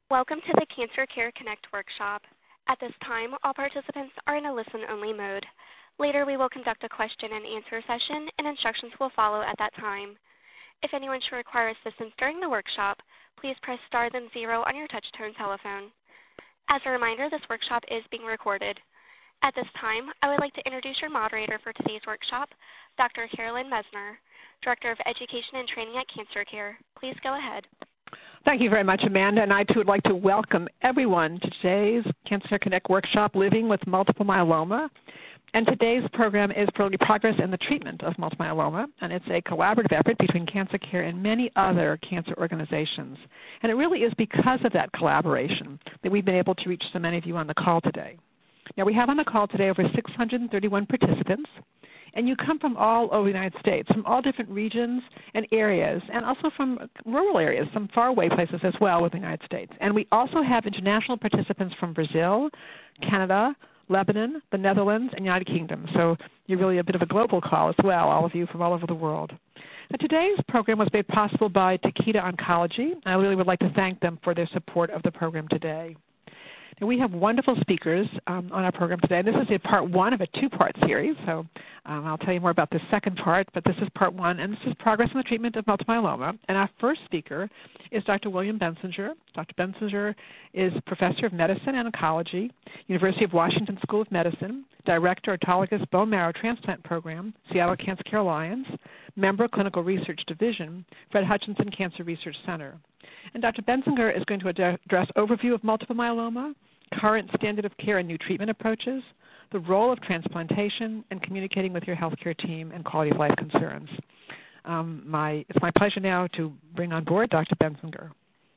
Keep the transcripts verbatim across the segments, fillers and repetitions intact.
Welcome to the Cancer Care Connect workshop. At this time, all participants are in a listen-only mode. Later, we will conduct a question and answer session, and instructions will follow at that time. If anyone should require assistance during the workshop, please press star then zero on your touch-tone telephone. As a reminder, this workshop is being recorded. At this time, I would like to introduce your moderator for today's workshop, Doctor Carolyn Messner, Director of Education and Training at Cancer Care. Please go ahead. Thank you very much, Amanda, and I too would like to welcome everyone to today's Cancer Care Connect workshop, Living with Multiple Myeloma. And today's program is Progress in the Treatment of Multiple Myeloma, and it's a collaborative effort between Cancer Care and many other cancer organizations. And it really is because of that collaboration that we've been able to reach so many of you on the call today. Now, we have on the call today over six hundred thirty-one participants, and you come from all over the United States, from all different regions and areas, and also from rural areas, some faraway places as well within the United States. And we also have international participants from Brazil, Canada, Lebanon, the Netherlands, and United Kingdom. So you're really a bit of a global call as well, all of you from all over the world. Now, today's program was made possible by Takeda Oncology. I really would like to thank them for their support of the program today. And we have wonderful speakers um, on our program today. This is a part one of a two-part series, so um, I'll tell you more about the second part, but this is part one, and this is Progress in the Treatment of Multiple Myeloma. And our first speaker is Doctor William Bensinger. Doctor Bensinger is Professor of Medicine and Oncology, University of Washington School of Medicine, Director, Autologous Bone Marrow Transplant Program, Seattle Cancer Care Alliance, Member, Clinical Research Division, Fred Hutchinson Cancer Research Center. And Doctor Bensinger is going to address overview of multiple myeloma, current standard of care and new treatment approaches, the role of transplantation, and communicating with your healthcare team and quality of life concerns. Um, my, it's my pleasure now to bring on board Doctor Bensinger.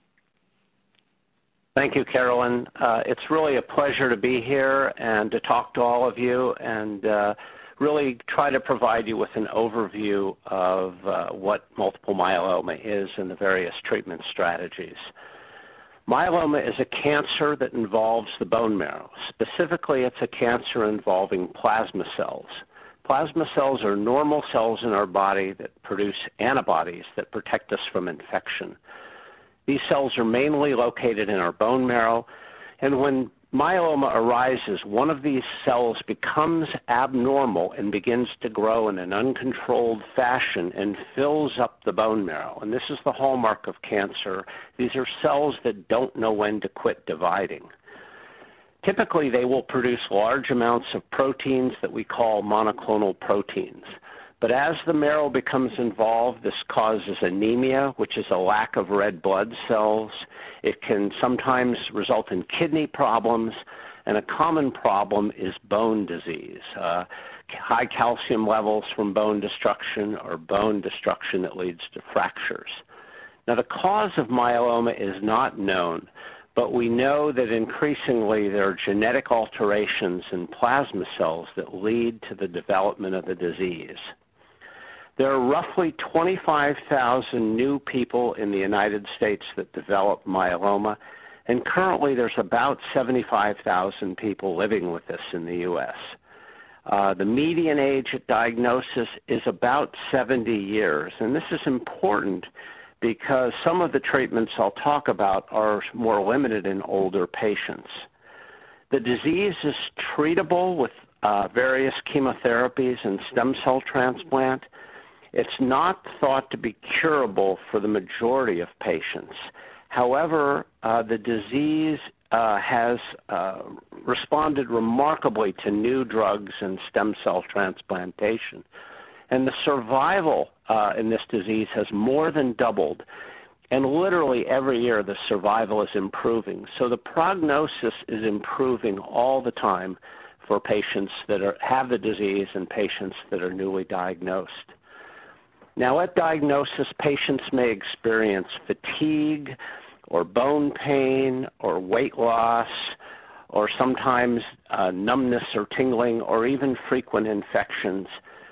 Thank you, Carolyn. Uh, it's really a pleasure to be here and to talk to all of you and uh, really try to provide you with an overview of uh, what multiple myeloma is and the various treatment strategies. Myeloma is a cancer that involves the bone marrow. Specifically, it's a cancer involving plasma cells. Plasma cells are normal cells in our body that produce antibodies that protect us from infection. These cells are mainly located in our bone marrow, and when myeloma arises, one of these cells becomes abnormal and begins to grow in an uncontrolled fashion and fills up the bone marrow. And this is the hallmark of cancer. These are cells that don't know when to quit dividing. Typically, they will produce large amounts of proteins that we call monoclonal proteins. But as the marrow becomes involved, this causes anemia, which is a lack of red blood cells. It can sometimes result in kidney problems, and a common problem is bone disease. Uh, high calcium levels from bone destruction or bone destruction that leads to fractures. Now, the cause of myeloma is not known, but we know that increasingly there are genetic alterations in plasma cells that lead to the development of the disease. There are roughly twenty-five thousand new people in the United States that develop myeloma, and currently there's about seventy-five thousand people living with this in the U S Uh, the median age at diagnosis is about seventy years, and this is important because some of the treatments I'll talk about are more limited in older patients. The disease is treatable with uh, various chemotherapies and stem cell transplant. It's not thought to be curable for the majority of patients. However, uh, the disease uh, has uh, responded remarkably to new drugs and stem cell transplantation. And the survival uh, in this disease has more than doubled. And literally every year the survival is improving. So the prognosis is improving all the time for patients that are, have the disease and patients that are newly diagnosed. Now, at diagnosis, patients may experience fatigue or bone pain or weight loss or sometimes uh, numbness or tingling or even frequent infections.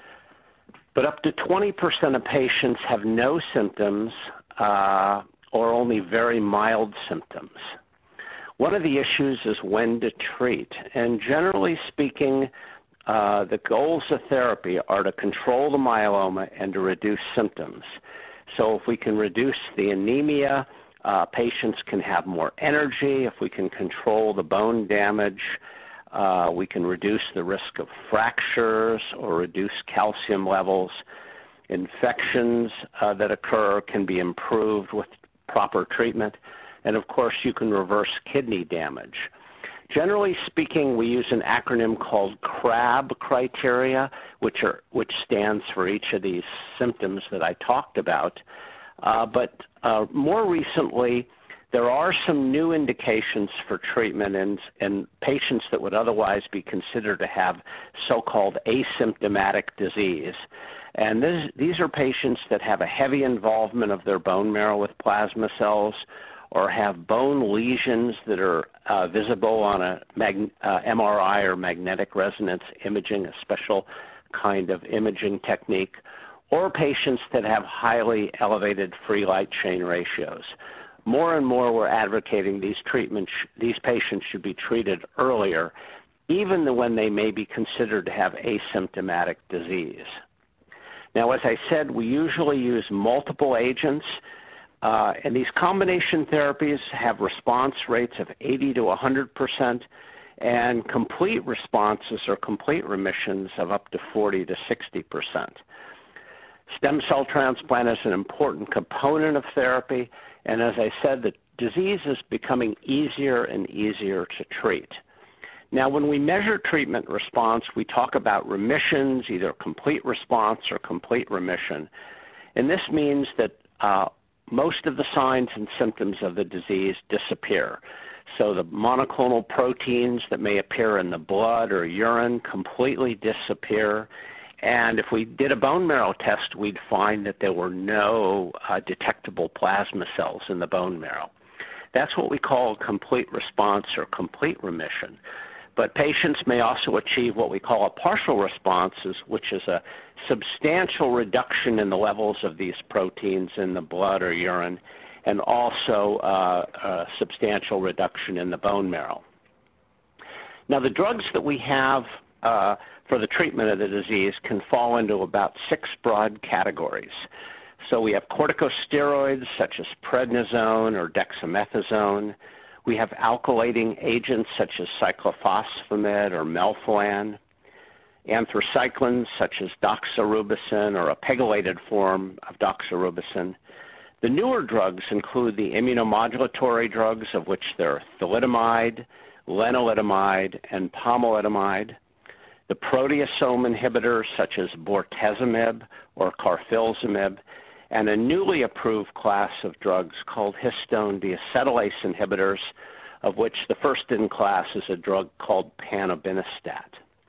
But up to twenty percent of patients have no symptoms uh, or only very mild symptoms. One of the issues is when to treat, and generally speaking, Uh, the goals of therapy are to control the myeloma and to reduce symptoms. So if we can reduce the anemia Uh, patients can have more energy if we can control the bone damage. Uh, we can reduce the risk of fractures or reduce calcium levels. Infections uh, that occur can be improved with proper treatment. And of course, you can reverse kidney damage. Generally speaking, we use an acronym called CRAB criteria, which, are, which stands for each of these symptoms that I talked about. Uh, but uh, more recently, there are some new indications for treatment in, in patients that would otherwise be considered to have so-called asymptomatic disease. And this, these are patients that have a heavy involvement of their bone marrow with plasma cells, or have bone lesions that are uh, visible on a mag- uh, M R I or magnetic resonance imaging, a special kind of imaging technique, or patients that have highly elevated free light chain ratios. More and more we're advocating these treatments, these patients should be treated earlier, even when they may be considered to have asymptomatic disease. Now, as I said, we usually use multiple agents. Uh, and these combination therapies have response rates of eighty to one hundred percent and complete responses or complete remissions of up to forty to sixty percent. Stem cell transplant is an important component of therapy, and as I said, the disease is becoming easier and easier to treat. Now, when we measure treatment response, we talk about remissions, either complete response or complete remission, and this means that uh, most of the signs and symptoms of the disease disappear. So the monoclonal proteins that may appear in the blood or urine completely disappear. And if we did a bone marrow test, we'd find that there were no uh, detectable plasma cells in the bone marrow. That's what we call complete response or complete remission. But patients may also achieve what we call a partial response, which is a substantial reduction in the levels of these proteins in the blood or urine, and also uh, a substantial reduction in the bone marrow. Now, the drugs that we have uh, for the treatment of the disease can fall into about six broad categories. So we have corticosteroids such as prednisone or dexamethasone. We have alkylating agents such as cyclophosphamide or melphalan, anthracyclines such as doxorubicin or a pegylated form of doxorubicin. The newer drugs include the immunomodulatory drugs, of which there are thalidomide, lenalidomide, and pomalidomide. The proteasome inhibitors such as bortezomib or carfilzomib, and a newly approved class of drugs called histone deacetylase inhibitors, of which the first in class is a drug called panobinostat.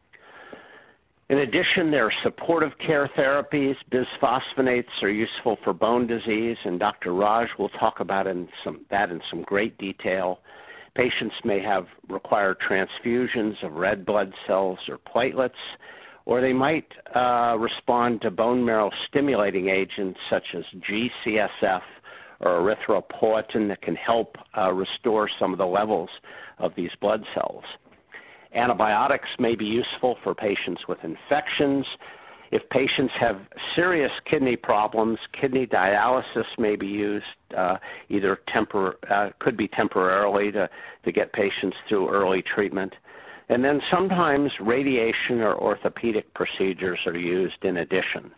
In addition, there are supportive care therapies. Bisphosphonates are useful for bone disease, and Doctor Raj will talk about in some, that in some great detail. Patients may have require transfusions of red blood cells or platelets, or they might uh, respond to bone marrow stimulating agents such as G C S F or erythropoietin that can help uh, restore some of the levels of these blood cells. Antibiotics may be useful for patients with infections. If patients have serious kidney problems, kidney dialysis may be used, uh, either tempor- uh, could be temporarily to, to get patients through early treatment. And then sometimes radiation or orthopedic procedures are used in addition.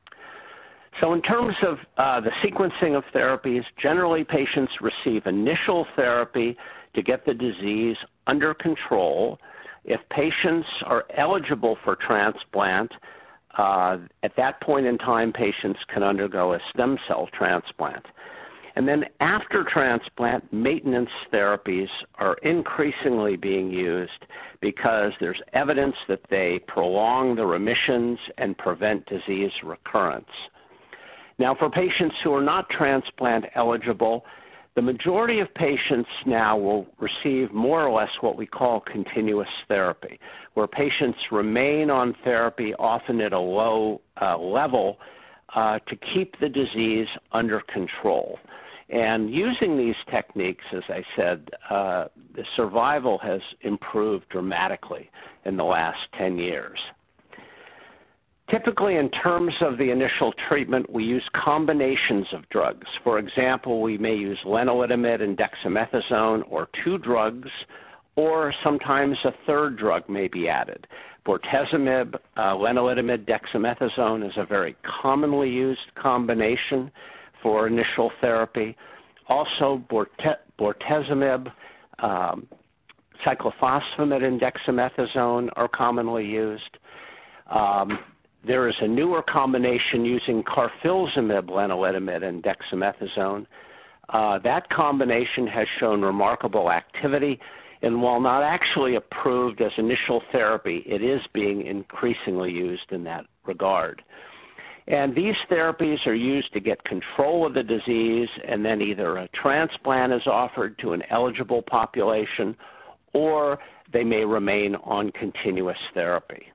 So in terms of uh, the sequencing of therapies, generally patients receive initial therapy to get the disease under control. If patients are eligible for transplant, uh, at that point in time, patients can undergo a stem cell transplant. And then after transplant, maintenance therapies are increasingly being used because there's evidence that they prolong the remissions and prevent disease recurrence. Now, for patients who are not transplant eligible, the majority of patients now will receive more or less what we call continuous therapy, where patients remain on therapy often at a low uh, level uh, to keep the disease under control. And using these techniques, as I said, uh, the survival has improved dramatically in the last ten years. Typically, in terms of the initial treatment, we use combinations of drugs. For example, we may use lenalidomide and dexamethasone, or two drugs, or sometimes a third drug may be added. Bortezomib, uh, lenalidomide, dexamethasone is a very commonly used combination for initial therapy. Also, borte- bortezomib, um, cyclophosphamide, and dexamethasone are commonly used. Um, There is a newer combination using carfilzomib, lenalidomide, and dexamethasone. Uh, that combination has shown remarkable activity, and while not actually approved as initial therapy, it is being increasingly used in that regard. And these therapies are used to get control of the disease, and then either a transplant is offered to an eligible population, or they may remain on continuous therapy.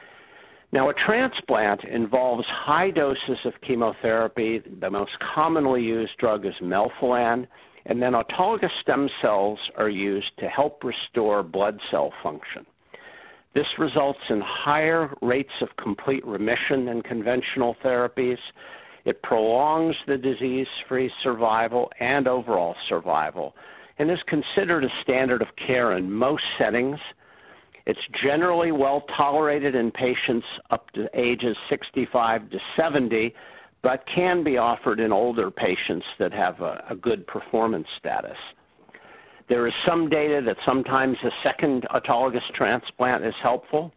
Now, a transplant involves high doses of chemotherapy. The most commonly used drug is melphalan, and then autologous stem cells are used to help restore blood cell function. This results in higher rates of complete remission than conventional therapies. It prolongs the disease-free survival and overall survival, and is considered a standard of care in most settings. It's generally well tolerated in patients up to ages sixty-five to seventy, but can be offered in older patients that have a, a good performance status. There is some data that sometimes a second autologous transplant is helpful.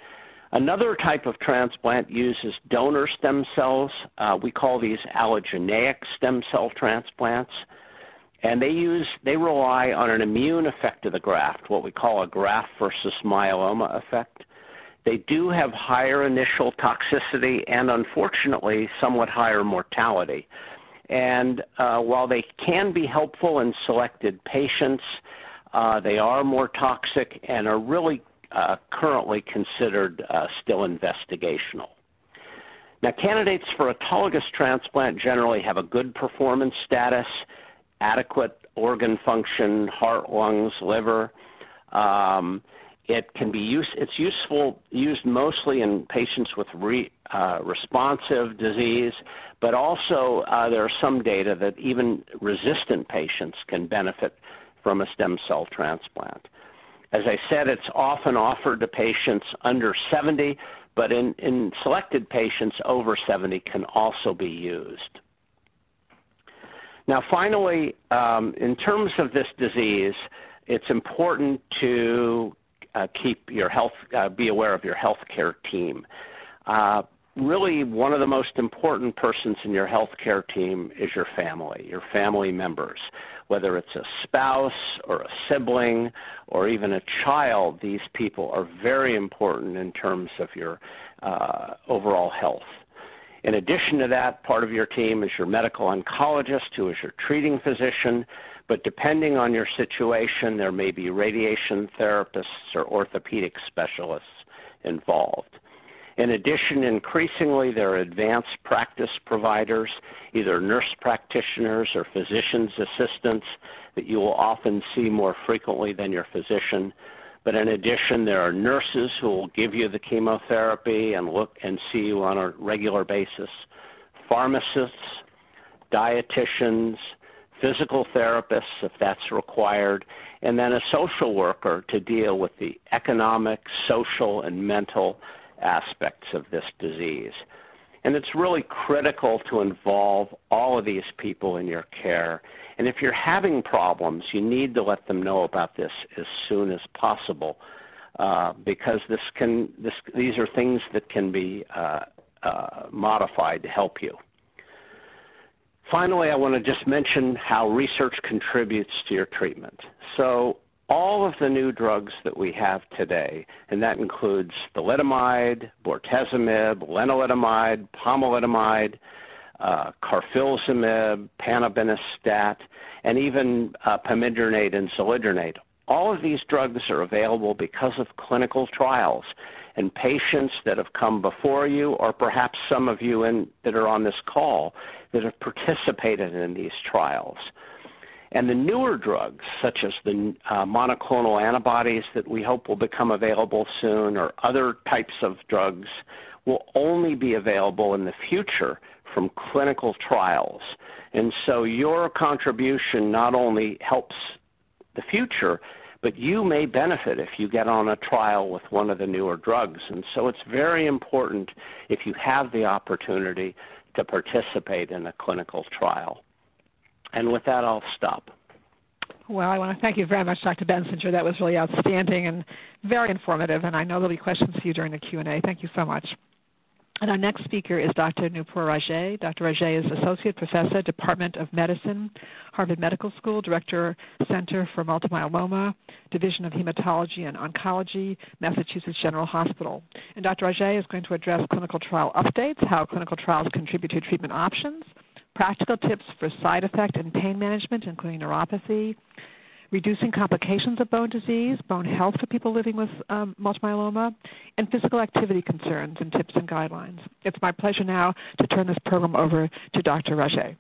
Another type of transplant uses donor stem cells. Uh, we call these allogeneic stem cell transplants. And they use, they rely on an immune effect of the graft, what we call a graft versus myeloma effect. They do have higher initial toxicity and, unfortunately, somewhat higher mortality. And uh, while they can be helpful in selected patients, uh, they are more toxic and are really uh, currently considered uh, still investigational. Now, candidates for autologous transplant generally have a good performance status, adequate organ function, heart, lungs, liver. Um, it can be used, it's useful, used mostly in patients with re, uh, responsive disease, but also uh, there are some data that even resistant patients can benefit from a stem cell transplant. As I said, it's often offered to patients under seventy, but in, in selected patients over seventy can also be used. Now, finally, um, in terms of this disease, it's important to uh, keep your health, uh, be aware of your healthcare team. Uh, really, one of the most important persons in your healthcare team is your family, your family members. Whether it's a spouse or a sibling or even a child, these people are very important in terms of your uh, overall health. In addition to that, part of your team is your medical oncologist, who is your treating physician, but depending on your situation, there may be radiation therapists or orthopedic specialists involved. In addition, increasingly, there are advanced practice providers, either nurse practitioners or physician's assistants that you will often see more frequently than your physician. But in addition, there are nurses who will give you the chemotherapy and look and see you on a regular basis, pharmacists, dietitians, physical therapists if that's required, and then a social worker to deal with the economic, social, and mental aspects of this disease. And it's really critical to involve all of these people in your care. And if you're having problems, you need to let them know about this as soon as possible, uh, because this can, this, these are things that can be uh, uh, modified to help you. Finally, I want to just mention how research contributes to your treatment. So all of the new drugs that we have today, and that includes thalidomide, bortezomib, lenalidomide, pomalidomide, uh, carfilzomib, panobinostat, and even uh, pamidronate and zoledronate. All of these drugs are available because of clinical trials, and patients that have come before you, or perhaps some of you in, that are on this call, that have participated in these trials. And the newer drugs, such as the uh, monoclonal antibodies that we hope will become available soon, or other types of drugs, will only be available in the future from clinical trials. And so your contribution not only helps the future, but you may benefit if you get on a trial with one of the newer drugs. And so it's very important, if you have the opportunity, to participate in a clinical trial. And with that, I'll stop. Well, I want to thank you very much, Doctor Bensinger. That was really outstanding and very informative, and I know there'll be questions for you during the Q and A. Thank you so much. And our nenext speaker is Doctor Nupur Raje. Doctor Raje is Associate Professor, Department of Medicine, Harvard Medical School, Director, Center for Multiple Myeloma, Division of Hematology and Oncology, Massachusetts General Hospital. And Doctor Raje is going to address clinical trial updates, how clinical trials contribute to treatment options, practical tips for side effect and pain management, including neuropathy, reducing complications of bone disease, bone health for people living with um, multiple myeloma, and physical activity concerns and tips and guidelines. It's my pleasure now to turn this program over to Doctor Raje.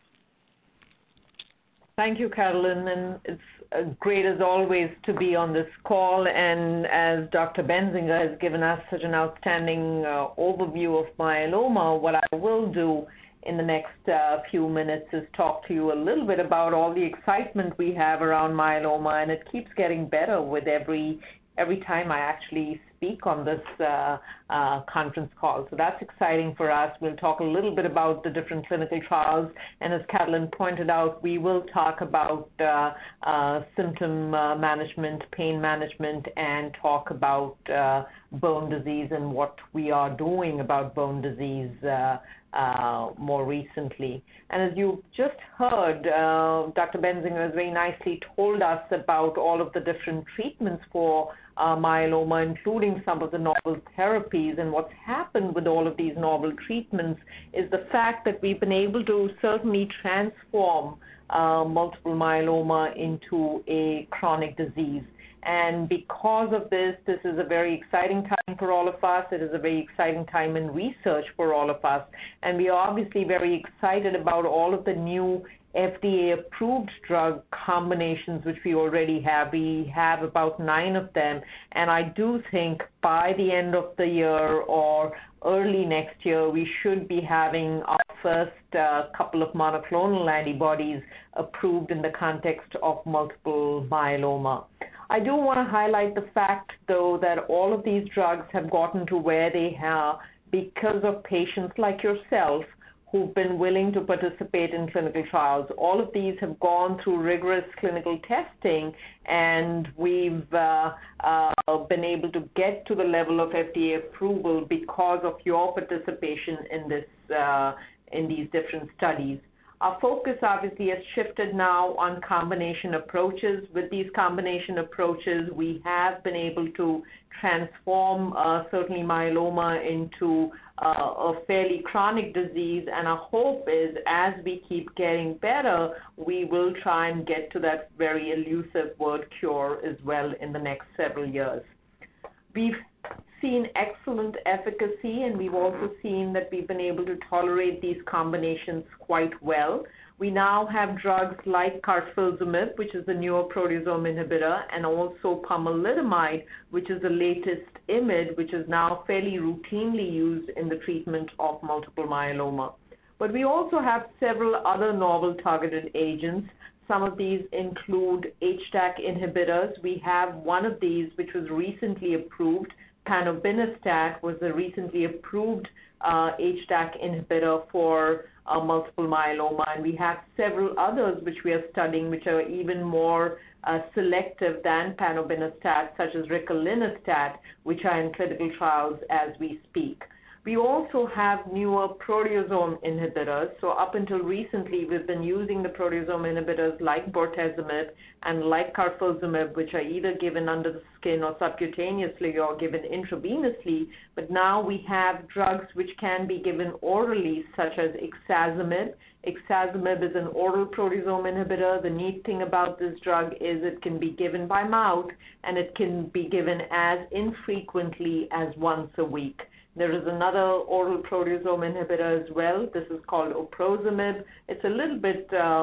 Thank you, Carolyn, and it's uh, great as always to be on this call. And as Doctor Bensinger has given us such an outstanding uh, overview of myeloma, what I will do in the next uh, few minutes is talk to you a little bit about all the excitement we have around myeloma, and it keeps getting better with every every time I actually speak on this uh, uh, conference call. So that's exciting for us. We'll talk a little bit about the different clinical trials, and as Carolyn pointed out, we will talk about uh, uh, symptom uh, management, pain management, and talk about uh, bone disease and what we are doing about bone disease uh, uh, more recently. And as you just heard, uh, Doctor Bensinger has very nicely told us about all of the different treatments for Uh, myeloma, including some of the novel therapies. And what's happened with all of these novel treatments is the fact that we've been able to certainly transform uh, multiple myeloma into a chronic disease. And because of this, this is a very exciting time for all of us. It is a very exciting time in research for all of us. And we are obviously very excited about all of the new F D A-approved drug combinations, which we already have. We have about nine of them, and I do think by the end of the year or early next year, we should be having our first uh, couple of monoclonal antibodies approved in the context of multiple myeloma. I do want to highlight the fact, though, that all of these drugs have gotten to where they are because of patients like yourself who've been willing to participate in clinical trials. All of these have gone through rigorous clinical testing, and we've uh, uh, been able to get to the level of F D A approval because of your participation in this, uh, in these different studies. Our focus obviously has shifted now on combination approaches. With these combination approaches, we have been able to transform uh, certainly myeloma into uh, a fairly chronic disease, and our hope is as we keep getting better, we will try and get to that very elusive word cure as well in the next several years. We've seen excellent efficacy, and we've also seen that we've been able to tolerate these combinations quite well. We now have drugs like carfilzomib, which is the newer proteasome inhibitor, and also pomalidomide, which is the latest I M I D, which is now fairly routinely used in the treatment of multiple myeloma. But we also have several other novel targeted agents. Some of these include H D A C inhibitors. We have one of these which was recently approved. Panobinostat was a recently approved uh, H D A C inhibitor for uh, multiple myeloma, and we have several others which we are studying which are even more uh, selective than panobinostat, such as ricolinostat, which are in clinical trials as we speak. We also have newer proteasome inhibitors. So up until recently, we've been using the proteasome inhibitors like bortezomib and like carfilzomib, which are either given under the skin or subcutaneously or given intravenously. But now we have drugs which can be given orally, such as ixazomib. Ixazomib is an oral proteasome inhibitor. The neat thing about this drug is it can be given by mouth, and it can be given as infrequently as once a week. There is another oral proteasome inhibitor as well. This is called oprozomib. It's a little bit uh,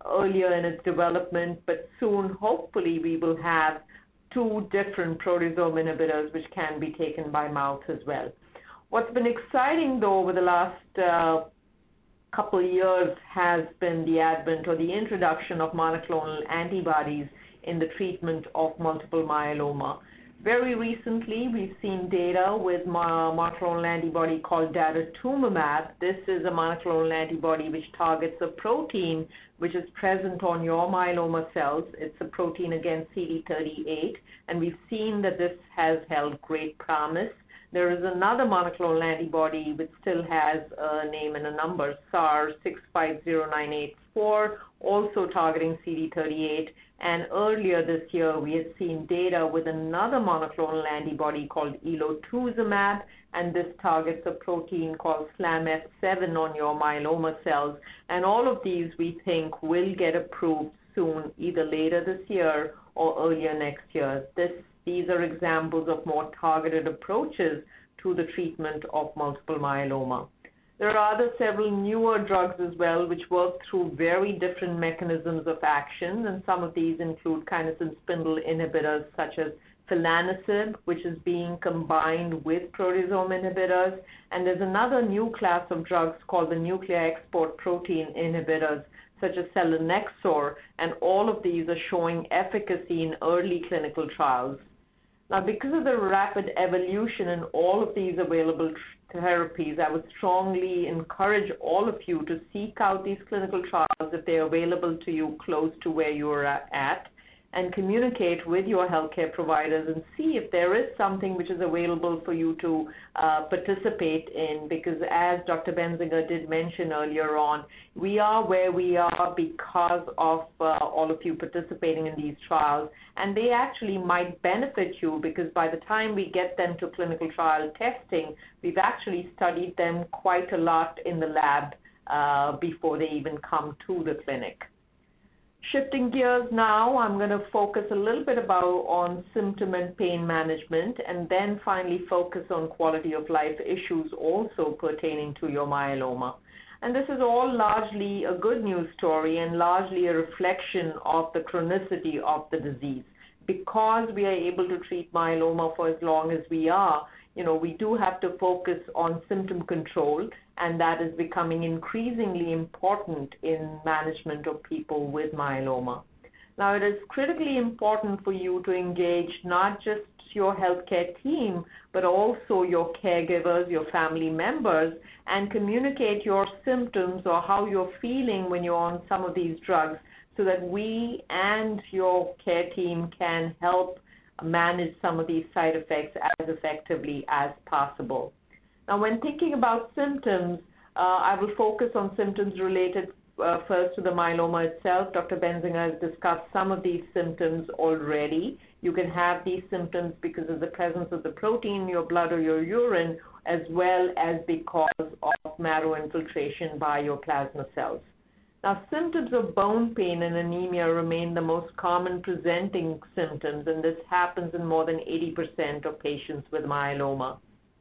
earlier in its development, but soon, hopefully, we will have two different proteasome inhibitors which can be taken by mouth as well. What's been exciting, though, over the last uh, couple of years has been the advent or the introduction of monoclonal antibodies in the treatment of multiple myeloma. Very recently, we've seen data with a monoclonal antibody called daratumumab. This is a monoclonal antibody which targets a protein which is present on your myeloma cells. It's a protein against C D thirty-eight, and we've seen that this has held great promise. There is another monoclonal antibody which still has a name and a number, S A R six five zero nine eight four, also targeting C D thirty-eight. And earlier this year, we had seen data with another monoclonal antibody called elotuzumab, and this targets a protein called S L A M F seven on your myeloma cells. And all of these, we think, will get approved soon, either later this year or earlier next year. This These are examples of more targeted approaches to the treatment of multiple myeloma. There are other several newer drugs as well which work through very different mechanisms of action, and some of these include kinesin spindle inhibitors such as filanacib, which is being combined with proteasome inhibitors, and there's another new class of drugs called the nuclear export protein inhibitors such as selinexor, and all of these are showing efficacy in early clinical trials. Now, because of the rapid evolution in all of these available therapies, I would strongly encourage all of you to seek out these clinical trials if they're available to you close to where you're at, and communicate with your healthcare providers and see if there is something which is available for you to uh, participate in, because as Doctor Benzinger did mention earlier on, we are where we are because of uh, all of you participating in these trials, and they actually might benefit you because by the time we get them to clinical trial testing, we've actually studied them quite a lot in the lab uh, before they even come to the clinic. Shifting gears now, I'm going to focus a little bit about on symptom and pain management, and then finally focus on quality of life issues also pertaining to your myeloma. And this is all largely a good news story and largely a reflection of the chronicity of the disease. Because we are able to treat myeloma for as long as we are, you know, we do have to focus on symptom control, and that is becoming increasingly important in management of people with myeloma. Now, it is critically important for you to engage not just your healthcare team, but also your caregivers, your family members, and communicate your symptoms or how you're feeling when you're on some of these drugs so that we and your care team can help manage some of these side effects as effectively as possible. Now, when thinking about symptoms, uh, I will focus on symptoms related uh, first to the myeloma itself. Doctor Benzinger has discussed some of these symptoms already. You can have these symptoms because of the presence of the protein in your blood or your urine, as well as because of marrow infiltration by your plasma cells. Now, symptoms of bone pain and anemia remain the most common presenting symptoms, and this happens in more than eighty percent of patients with myeloma.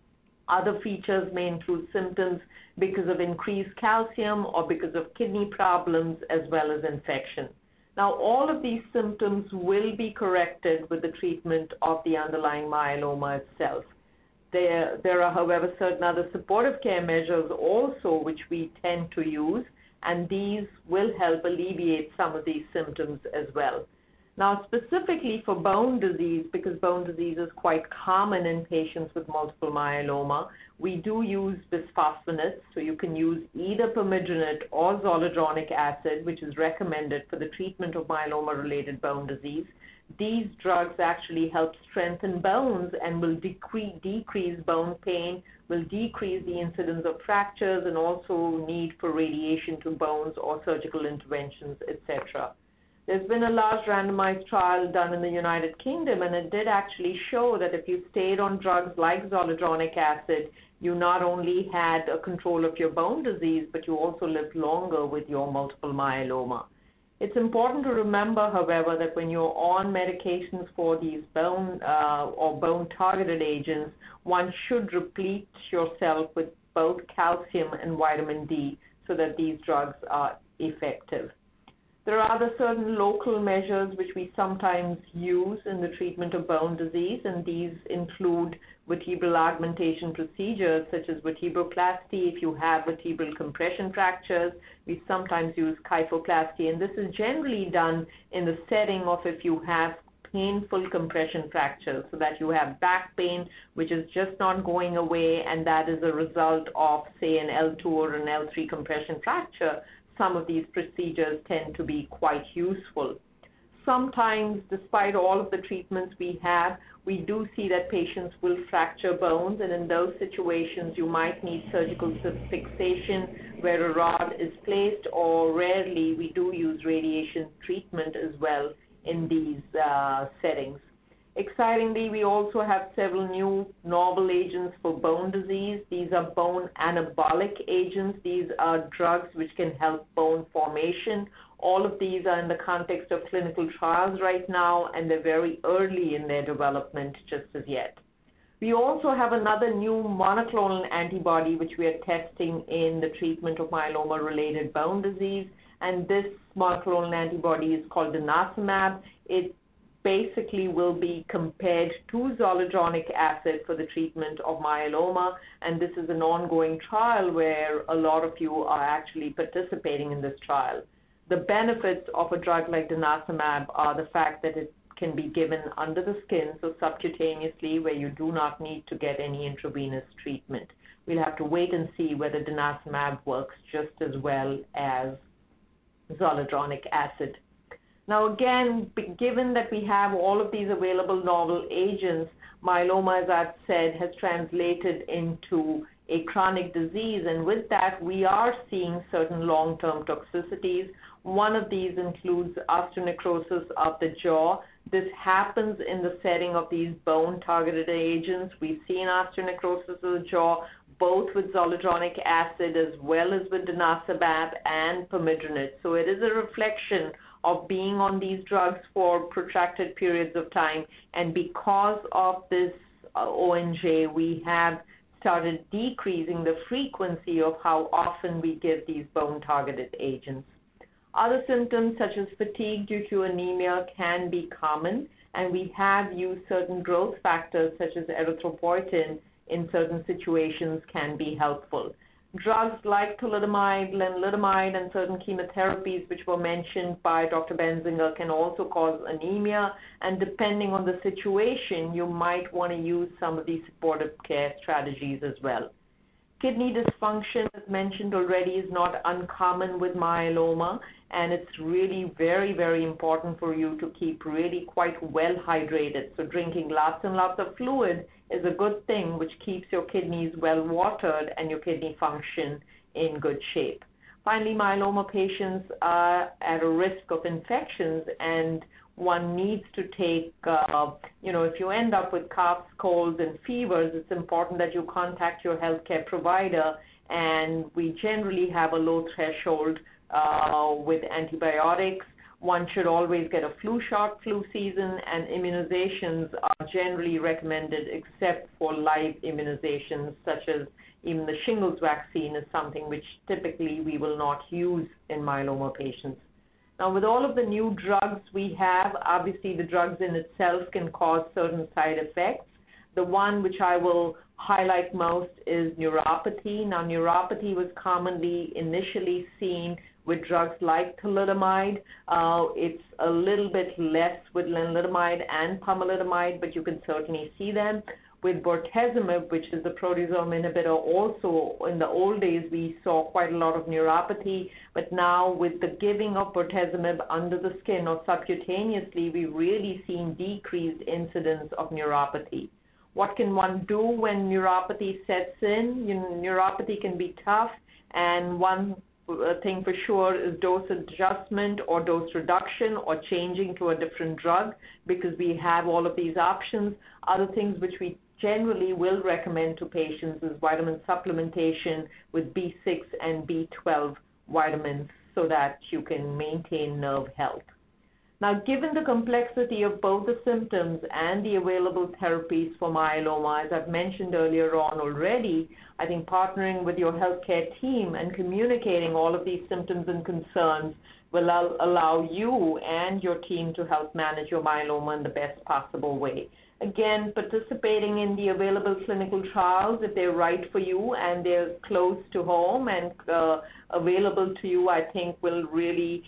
Other features may include symptoms because of increased calcium or because of kidney problems as well as infection. Now, all of these symptoms will be corrected with the treatment of the underlying myeloma itself. There, there are, however, certain other supportive care measures also which we tend to use, and these will help alleviate some of these symptoms as well. Now, specifically for bone disease, because bone disease is quite common in patients with multiple myeloma, we do use bisphosphonates, so you can use either permiginate or zoledronic acid, which is recommended for the treatment of myeloma-related bone disease. These drugs actually help strengthen bones and will decrease, decrease bone pain, will decrease the incidence of fractures and also need for radiation to bones or surgical interventions, et cetera. There's been a large randomized trial done in the United Kingdom, and it did actually show that if you stayed on drugs like zoledronic acid, you not only had a control of your bone disease, but you also lived longer with your multiple myeloma. It's important to remember, however, that when you're on medications for these bone uh, or bone-targeted agents, one should replete yourself with both calcium and vitamin D so that these drugs are effective. There are other certain local measures which we sometimes use in the treatment of bone disease, and these include vertebral augmentation procedures such as vertebroplasty. If you have vertebral compression fractures, we sometimes use kyphoplasty, and this is generally done in the setting of if you have painful compression fractures, so that you have back pain which is just not going away, and that is a result of, say, an L two or an L three compression fracture. Some of these procedures tend to be quite useful. Sometimes, despite all of the treatments we have, we do see that patients will fracture bones, and in those situations you might need surgical fixation where a rod is placed, or rarely we do use radiation treatment as well in these uh, settings. Excitingly, we also have several new novel agents for bone disease. These are bone anabolic agents. These are drugs which can help bone formation. All of these are in the context of clinical trials right now, and they're very early in their development just as yet. We also have another new monoclonal antibody which we are testing in the treatment of myeloma-related bone disease, and this monoclonal antibody is called denosumab. It basically will be compared to zoledronic acid for the treatment of myeloma, and this is an ongoing trial where a lot of you are actually participating in this trial. The benefits of a drug like denosumab are the fact that it can be given under the skin, so subcutaneously, where you do not need to get any intravenous treatment. We'll have to wait and see whether denosumab works just as well as zoledronic acid. Now again, given that we have all of these available novel agents, myeloma, as I've said, has translated into a chronic disease, and with that we are seeing certain long-term toxicities. One of these includes osteonecrosis of the jaw. This happens in the setting of these bone-targeted agents. We've seen osteonecrosis of the jaw both with zoledronic acid as well as with denosumab and pomidronate. So it is a reflection of being on these drugs for protracted periods of time, and because of this uh, O N J, we have started decreasing the frequency of how often we give these bone-targeted agents. Other symptoms such as fatigue due to anemia can be common, and we have used certain growth factors such as erythropoietin in certain situations can be helpful. Drugs like thalidomide, lenalidomide, and certain chemotherapies which were mentioned by Doctor Benzinger can also cause anemia, and depending on the situation, you might want to use some of these supportive care strategies as well. Kidney dysfunction, as mentioned already, is not uncommon with myeloma, and it's really very, very important for you to keep really quite well hydrated. So drinking lots and lots of fluid is a good thing, which keeps your kidneys well watered and your kidney function in good shape. Finally, myeloma patients are at a risk of infections, and one needs to take, uh, you know, if you end up with coughs, colds, and fevers, it's important that you contact your healthcare provider, and we generally have a low threshold uh, with antibiotics. One should always get a flu shot flu season, and immunizations are generally recommended except for live immunizations, such as even the shingles vaccine is something which typically we will not use in myeloma patients. Now, with all of the new drugs we have, obviously the drugs in itself can cause certain side effects. The one which I will highlight most is neuropathy. Now, neuropathy was commonly initially seen with drugs like thalidomide. Uh, it's a little bit less with lenalidomide and pomalidomide, but you can certainly see them. With bortezomib, which is the proteasome inhibitor, also in the old days we saw quite a lot of neuropathy, but now with the giving of bortezomib under the skin or subcutaneously, we've really seen decreased incidence of neuropathy. What can one do when neuropathy sets in? You know, neuropathy can be tough, and one thing for sure is dose adjustment or dose reduction or changing to a different drug, because we have all of these options. Other things which we generally will recommend to patients is vitamin supplementation with B six and B twelve vitamins so that you can maintain nerve health. Now, given the complexity of both the symptoms and the available therapies for myeloma, as I've mentioned earlier on already, I think partnering with your healthcare team and communicating all of these symptoms and concerns will al- allow you and your team to help manage your myeloma in the best possible way. Again, participating in the available clinical trials, if they're right for you and they're close to home and uh, available to you, I think will really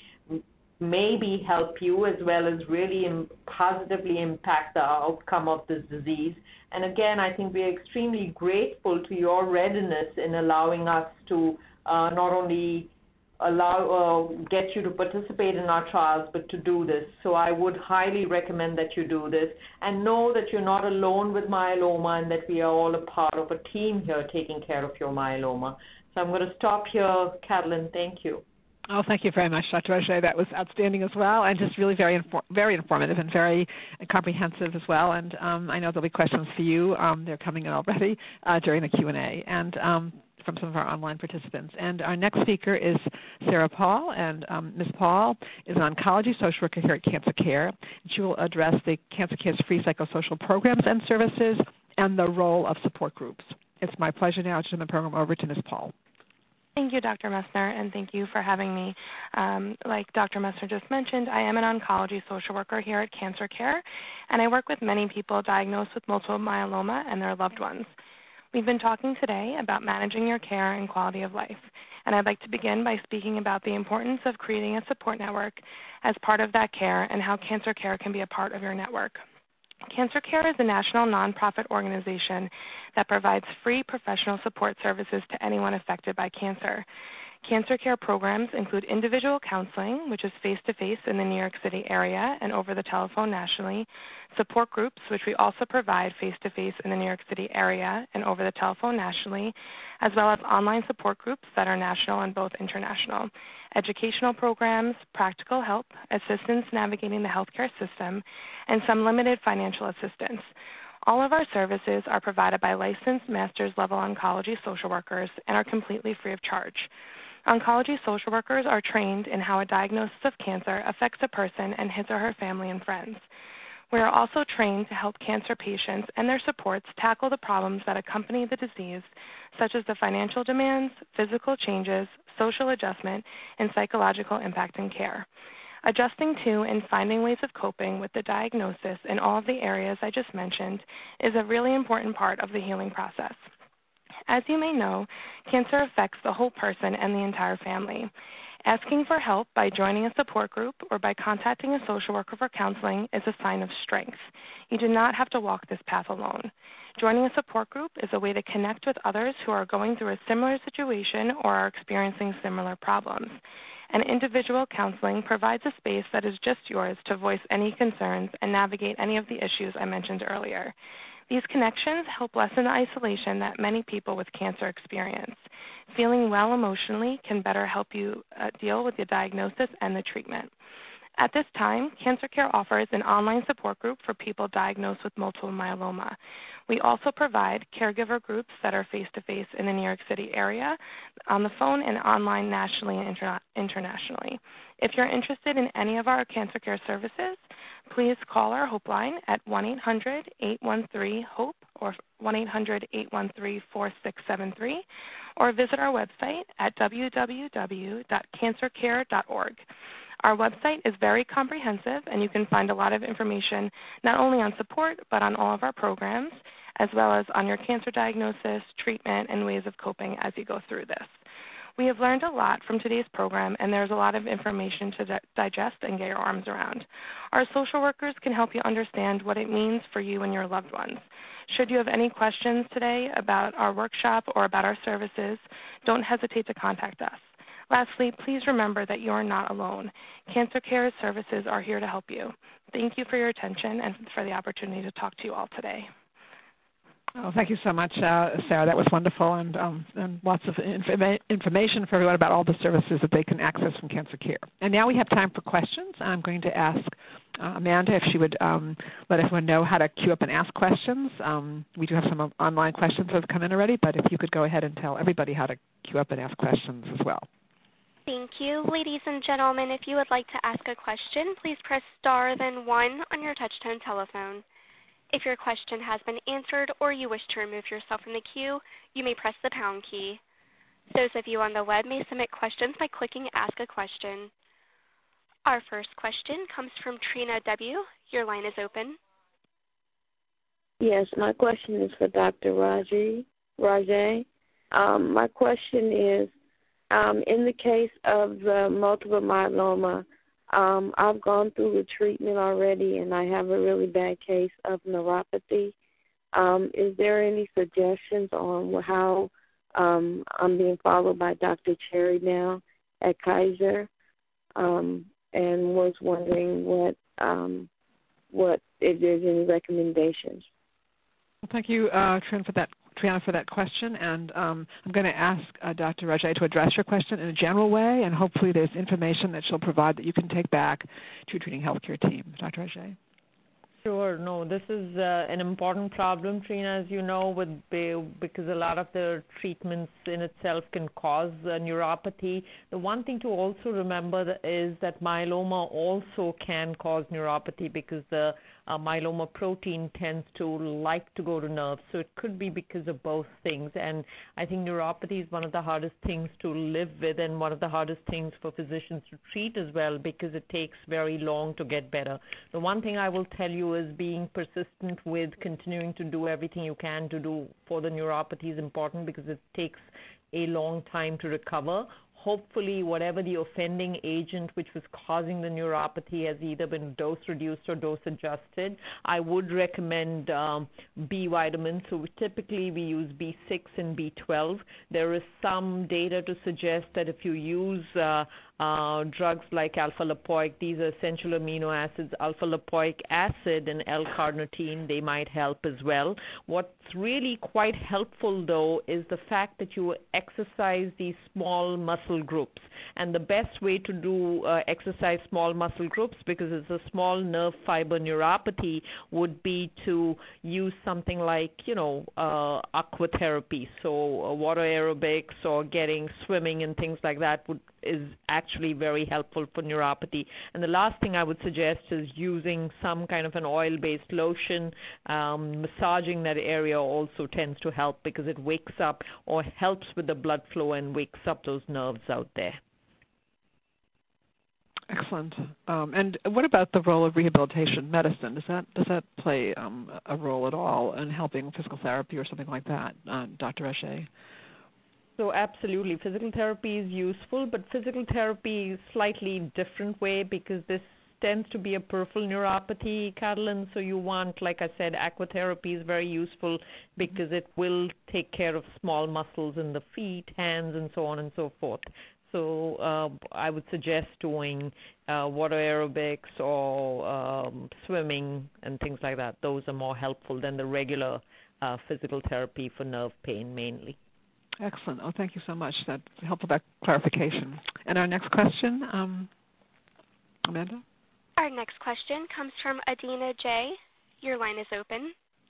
maybe help you as well as really im- positively impact the outcome of this disease. And again, I think we're extremely grateful to your readiness in allowing us to uh, not only allow uh, get you to participate in our trials, but to do this. So I would highly recommend that you do this, and know that you're not alone with myeloma and that we are all a part of a team here taking care of your myeloma. So I'm going to stop here, Catalin. Thank you. Oh, thank you very much, Doctor Roche. That was outstanding as well, and just really very infor- very informative and very comprehensive as well. And um, I know there'll be questions for you. Um, they're coming in already uh, during the Q and A, and um, from some of our online participants. And our next speaker is Sarah Paul, and um, Miz Paul is an oncology social worker here at Cancer Care. She will address the Cancer Care's free psychosocial programs and services and the role of support groups. It's my pleasure now to turn the program over to Miz Paul. Thank you, Doctor Messner, and thank you for having me. Um, like Doctor Messner just mentioned, I am an oncology social worker here at Cancer Care, and I work with many people diagnosed with multiple myeloma and their loved ones. We've been talking today about managing your care and quality of life, and I'd like to begin by speaking about the importance of creating a support network as part of that care and how Cancer Care can be a part of your network. Cancer Care is a national nonprofit organization that provides free professional support services to anyone affected by cancer. Cancer Care programs include individual counseling, which is face-to-face in the New York City area and over the telephone nationally, support groups, which we also provide face-to-face in the New York City area and over the telephone nationally, as well as online support groups that are national and both international, educational programs, practical help, assistance navigating the healthcare system, and some limited financial assistance. All of our services are provided by licensed master's level oncology social workers and are completely free of charge. Oncology social workers are trained in how a diagnosis of cancer affects a person and his or her family and friends. We are also trained to help cancer patients and their supports tackle the problems that accompany the disease, such as the financial demands, physical changes, social adjustment, and psychological impact in care. Adjusting to and finding ways of coping with the diagnosis in all of the areas I just mentioned is a really important part of the healing process. As you may know, cancer affects the whole person and the entire family. Asking for help by joining a support group or by contacting a social worker for counseling is a sign of strength. You do not have to walk this path alone. Joining a support group is a way to connect with others who are going through a similar situation or are experiencing similar problems. And individual counseling provides a space that is just yours to voice any concerns and navigate any of the issues I mentioned earlier. These connections help lessen the isolation that many people with cancer experience. Feeling well emotionally can better help you uh, deal with the diagnosis and the treatment. At this time, Cancer Care offers an online support group for people diagnosed with multiple myeloma. We also provide caregiver groups that are face-to-face in the New York City area, on the phone and online nationally and interna- internationally. If you're interested in any of our Cancer Care services, please call our Hope line at one eight hundred, eight one three, HOPE or one eight hundred, eight one three, four six seven three, or visit our website at w w w dot cancer care dot org. Our website is very comprehensive, and you can find a lot of information not only on support, but on all of our programs, as well as on your cancer diagnosis, treatment, and ways of coping as you go through this. We have learned a lot from today's program, and there's a lot of information to di- digest and get your arms around. Our social workers can help you understand what it means for you and your loved ones. Should you have any questions today about our workshop or about our services, don't hesitate to contact us. Lastly, please remember that you are not alone. Cancer Care services are here to help you. Thank you for your attention and for the opportunity to talk to you all today. Oh, thank you so much, uh, Sarah. That was wonderful, and, um, and lots of informa- information for everyone about all the services that they can access from Cancer Care. And now we have time for questions. I'm going to ask uh, Amanda if she would um, let everyone know how to queue up and ask questions. Um, we do have some online questions that have come in already, but if you could go ahead and tell everybody how to queue up and ask questions as well. Thank you. Ladies and gentlemen, if you would like to ask a question, please press star then one on your touch-tone telephone. If your question has been answered or you wish to remove yourself from the queue, you may press the pound key. Those of you on the web may submit questions by clicking Ask a Question. Our first question comes from Trina W. Your line is open. Yes, my question is for Doctor Raji. Rajay. Um, my question is, um, in the case of the multiple myeloma, um, I've gone through the treatment already, and I have a really bad case of neuropathy. Um, is there any suggestions on how um, I'm being followed by Doctor Cherry now at Kaiser, um, and was wondering what um, what if there's any recommendations. Well, thank you, uh, Trina, for that. Triana, for that question, and um, I'm going to ask uh, Doctor Rajay to address your question in a general way, and hopefully there's information that she'll provide that you can take back to your treating healthcare team. Doctor Rajay. Sure. No, this is uh, an important problem, Trina, as you know, with because a lot of the treatments in itself can cause uh, neuropathy. The one thing to also remember is that myeloma also can cause neuropathy because the uh, myeloma protein tends to like to go to nerves. So it could be because of both things. And I think neuropathy is one of the hardest things to live with and one of the hardest things for physicians to treat as well because it takes very long to get better. The one thing I will tell you is being persistent with continuing to do everything you can to do for the neuropathy is important because it takes a long time to recover. Hopefully, whatever the offending agent which was causing the neuropathy has either been dose reduced or dose adjusted. I would recommend um, B vitamins. So we typically we use B six and B twelve. There is some data to suggest that if you use uh, uh, drugs like alpha-lipoic, these are essential amino acids, alpha-lipoic acid and L-carnitine, they might help as well. What's really quite helpful, though, is the fact that you exercise these small muscle groups. And the best way to do uh, exercise small muscle groups, because it's a small nerve fiber neuropathy, would be to use something like, you know, uh, aquatherapy. So uh, water aerobics or getting swimming and things like that would is actually very helpful for neuropathy. And the last thing I would suggest is using some kind of an oil-based lotion. Um, massaging that area also tends to help because it wakes up or helps with the blood flow and wakes up those nerves out there. Excellent. Um, and what about the role of rehabilitation medicine? Does that does that play um, a role at all in helping physical therapy or something like that, uh, Doctor Rajay? So absolutely, physical therapy is useful, but physical therapy is slightly different way because this tends to be a peripheral neuropathy, Catalin. So you want, like I said, aquatherapy is very useful because it will take care of small muscles in the feet, hands, and so on and so forth. So uh, I would suggest doing uh, water aerobics or um, swimming and things like that. Those are more helpful than the regular uh, physical therapy for nerve pain mainly. Excellent. Oh, thank you so much. That's helpful, that clarification. And our next question, um, Amanda? Our next question comes from Adina J. Your line is open.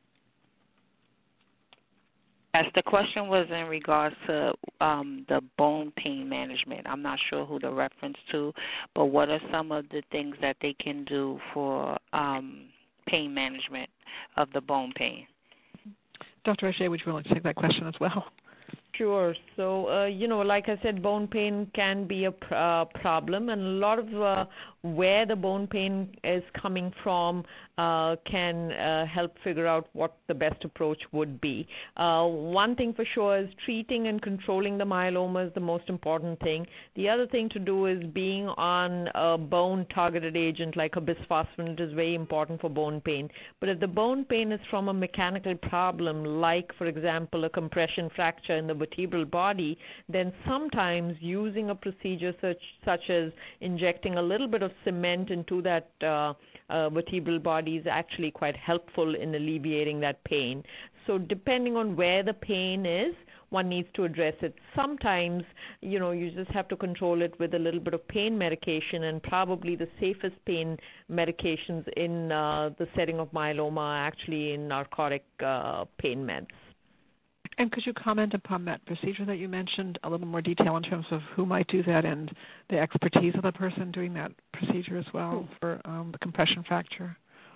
Yes, the question was in regards to um, the bone pain management. I'm not sure who the reference to, but what are some of the things that they can do for um, pain management of the bone pain? Doctor Rajay, would you like to take that question as well? Sure. So, uh, you know, like I said, bone pain can be a pr- uh, problem, and a lot of uh, where the bone pain is coming from uh, can uh, help figure out what the best approach would be. Uh, one thing for sure is treating and controlling the myeloma is the most important thing. The other thing to do is being on a bone-targeted agent like a bisphosphonate is very important for bone pain. But if the bone pain is from a mechanical problem, like, for example, a compression fracture in the vertebral body, then sometimes using a procedure such, such as injecting a little bit of cement into that uh, uh, vertebral body is actually quite helpful in alleviating that pain. So depending on where the pain is, one needs to address it. Sometimes, you know, you just have to control it with a little bit of pain medication, and probably the safest pain medications in uh, the setting of myeloma are actually in narcotic uh, pain meds. And could you comment upon that procedure that you mentioned, a little more detail in terms of who might do that and the expertise of the person doing that procedure as well for um, the compression fracture?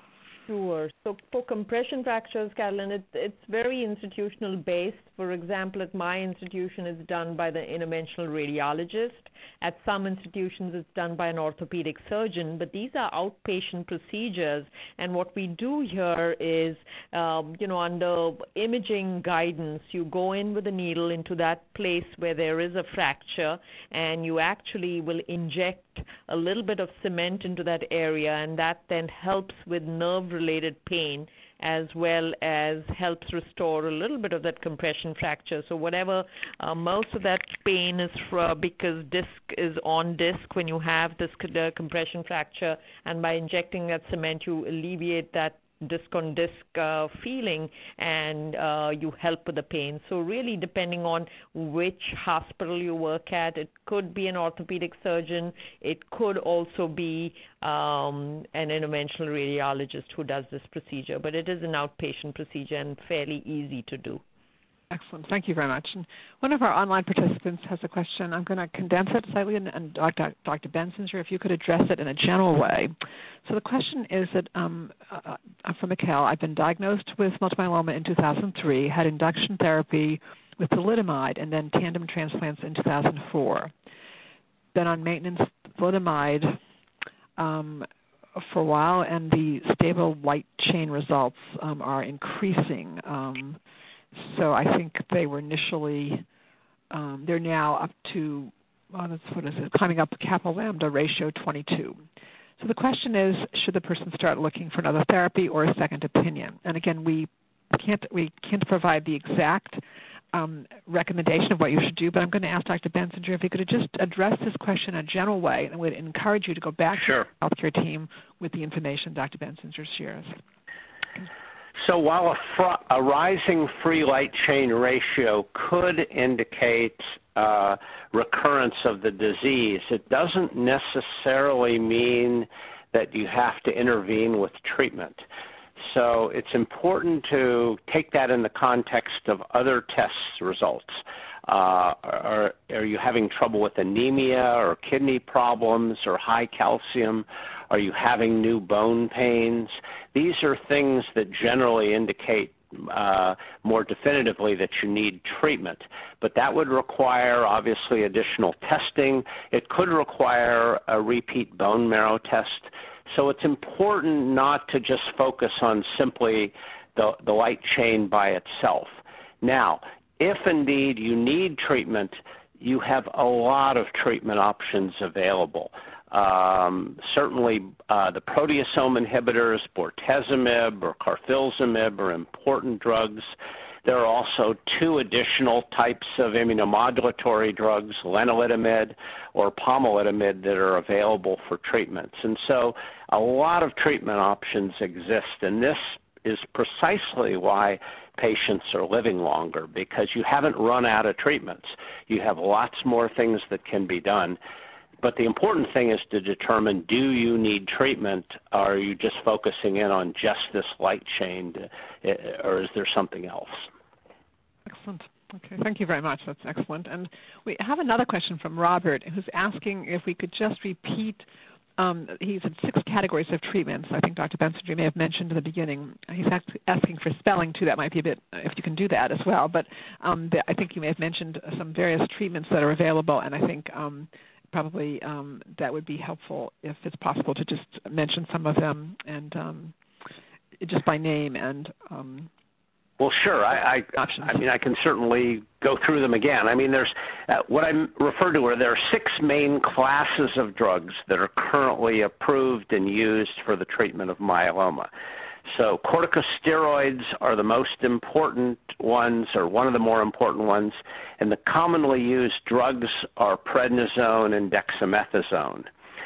Sure. So for compression fractures, Carolyn, it, it's very institutional based. For example, at my institution, it's done by the interventional radiologist. At some institutions, it's done by an orthopedic surgeon. But these are outpatient procedures. And what we do here is, um, you know, under imaging guidance, you go in with a needle into that place where there is a fracture, and you actually will inject a little bit of cement into that area, and that then helps with nerve-related pain as well as helps restore a little bit of that compression fracture. So whatever, uh, most of that pain is for, because disc is on disc when you have this uh, compression fracture, and by injecting that cement, you alleviate that disc on disc uh, feeling, and uh, you help with the pain. So really, depending on which hospital you work at, it could be an orthopedic surgeon, it could also be um, an interventional radiologist who does this procedure, but it is an outpatient procedure and fairly easy to do. Excellent. Thank you very much. And one of our online participants has a question. I'm going to condense it slightly, and, and Doctor Doctor Benzinger, if you could address it in a general way. So the question is that um, uh, from Mikhail, I've been diagnosed with multiple myeloma in two thousand three, had induction therapy with thalidomide, and then tandem transplants in two thousand four. Been on maintenance thalidomide um, for a while, and the stable light chain results um, are increasing. Um, So I think they were initially, um, they're now up to, well, that's, what is it, climbing up kappa lambda ratio twenty-two. So the question is, should the person start looking for another therapy or a second opinion? And again, we can't we can't provide the exact um, recommendation of what you should do, but I'm going to ask Doctor Benzinger if he could just address this question in a general way, and would encourage you to go back Sure. to the healthcare team with the information Doctor Benzinger shares. So while a, fr- a rising free light chain ratio could indicate uh, recurrence of the disease, it doesn't necessarily mean that you have to intervene with treatment. So it's important to take that in the context of other test results. Uh, are, are you having trouble with anemia or kidney problems or high calcium? Are you having new bone pains? These are things that generally indicate uh, more definitively that you need treatment. But that would require, obviously, additional testing. It could require a repeat bone marrow test. So it's important not to just focus on simply the, the light chain by itself. Now, if indeed you need treatment, you have a lot of treatment options available. Um, certainly uh, the proteasome inhibitors, bortezomib or carfilzomib, are important drugs. There are also two additional types of immunomodulatory drugs, lenalidomide or pomalidomide, that are available for treatments. And so a lot of treatment options exist, and this is precisely why patients are living longer, because you haven't run out of treatments. You have lots more things that can be done. But the important thing is to determine, do you need treatment? Or are you just focusing in on just this light chain, or is there something else? Excellent. Okay, thank you very much. That's excellent. And we have another question from Robert, who's asking if we could just repeat. Um, he's in six categories of treatments. I think Doctor Benzinger may have mentioned in the beginning. He's asking for spelling, too. That might be a bit, if you can do that as well. But um, the, I think you may have mentioned some various treatments that are available, and I think um, probably um, that would be helpful if it's possible to just mention some of them, and um, just by name and um, Well, sure. I, I, I mean, I can certainly go through them again. I mean, there's uh, what I refer to are there are six main classes of drugs that are currently approved and used for the treatment of myeloma. So corticosteroids are the most important ones, or one of the more important ones, and the commonly used drugs are prednisone and dexamethasone.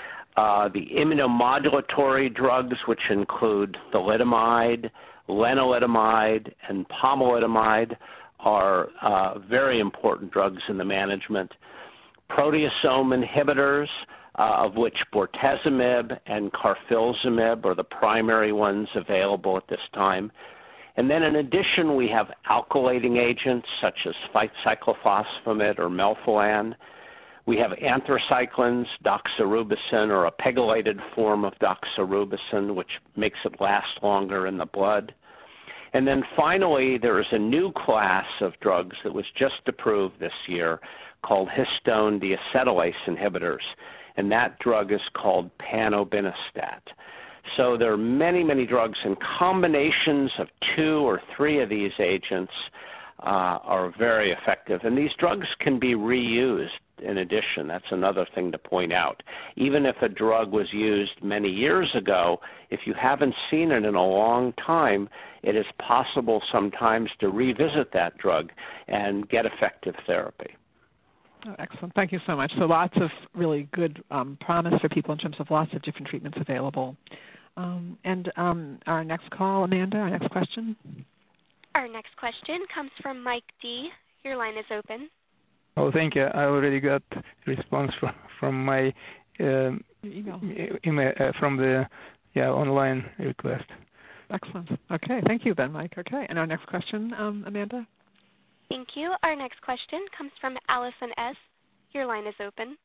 Uh, the immunomodulatory drugs, which include thalidomide, lenalidomide, and pomalidomide, are uh, very important drugs in the management. Proteasome inhibitors, uh, of which bortezomib and carfilzomib are the primary ones available at this time. And then in addition, we have alkylating agents such as cyclophosphamide or melphalan. We have anthracyclines, doxorubicin, or a pegylated form of doxorubicin, which makes it last longer in the blood. And then finally, there is a new class of drugs that was just approved this year called histone deacetylase inhibitors, and that drug is called panobinostat. So there are many, many drugs, and combinations of two or three of these agents uh, are very effective. And these drugs can be reused in addition. That's another thing to point out. Even if a drug was used many years ago, if you haven't seen it in a long time, it is possible sometimes to revisit that drug and get effective therapy. Oh, excellent. Thank you so much. So lots of really good um, promise for people in terms of lots of different treatments available. Um, and um, our next call, Amanda, our next question. Our next question comes from Mike D. Your line is open. Oh, thank you. I already got a response from, from my um, email, email uh, from the yeah online request. Excellent. Okay, thank you then, Mike. Okay, and our next question, um, Amanda? Thank you. Our next question comes from Allison S. Your line is open.